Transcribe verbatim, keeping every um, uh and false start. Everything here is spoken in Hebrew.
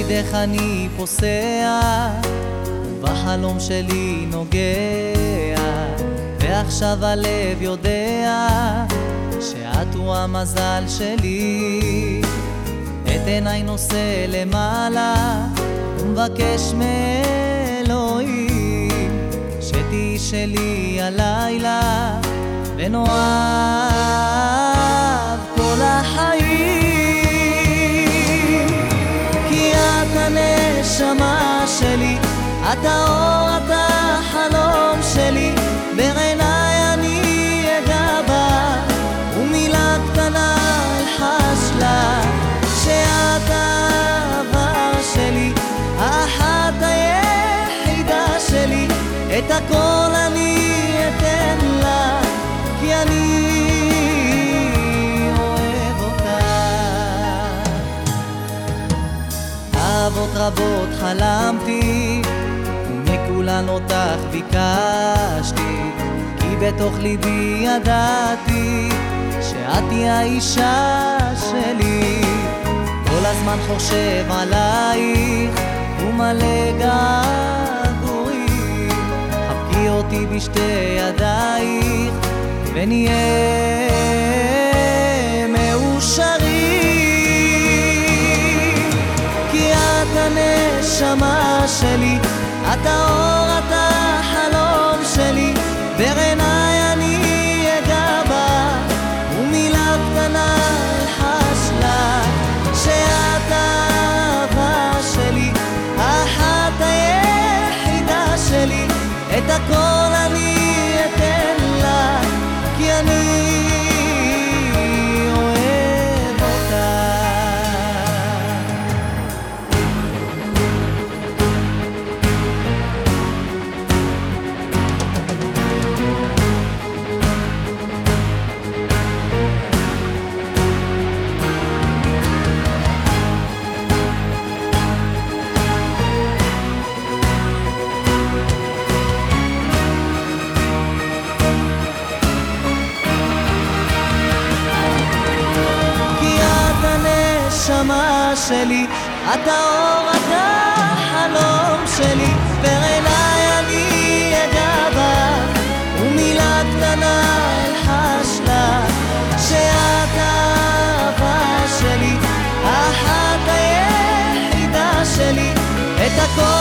לצידך אני פוסע, ובחלום שלי נוגע, ועכשיו הלב יודע שאת הוא המזל שלי. את עיניי נושא למעלה ומבקש מאלוהים שתהי שלי הלילה ונאהב כל החיים. כי את הנשמה שלי, את האור, את החלום שלי, בעיניי אני אגע בה, ומילה קטנה אלחש לה שאת האהבה שלי, האחת היחידה שלי. את הכל אני אתן לה, כי אני אוהב אותה. אהבות רבות חלמתי, ומכולן אותך ביקשתי, כי בתוך ליבי ידעתי שאת היא האישה שלי. כל הזמן חושב עלייך ומלא געגועים, חבקי אותי בשתי ידייך ונהיה מאושרים. כי את הנשמה שלי, את האור, את החלום שלי, בעיניי אני אגע בה, ומילה קטנה אלחש לה שאת האהבה שלי, האחת היחידה שלי. את הכל אני אתן לה, כי אני אוהב אותה. הנשמה שלי, את האור, את החלום שלי, בעיניי אני אגע בה, ומילה קטנה אלחש לה שאת האהבה שלי, האחת היחידה שלי. את הכל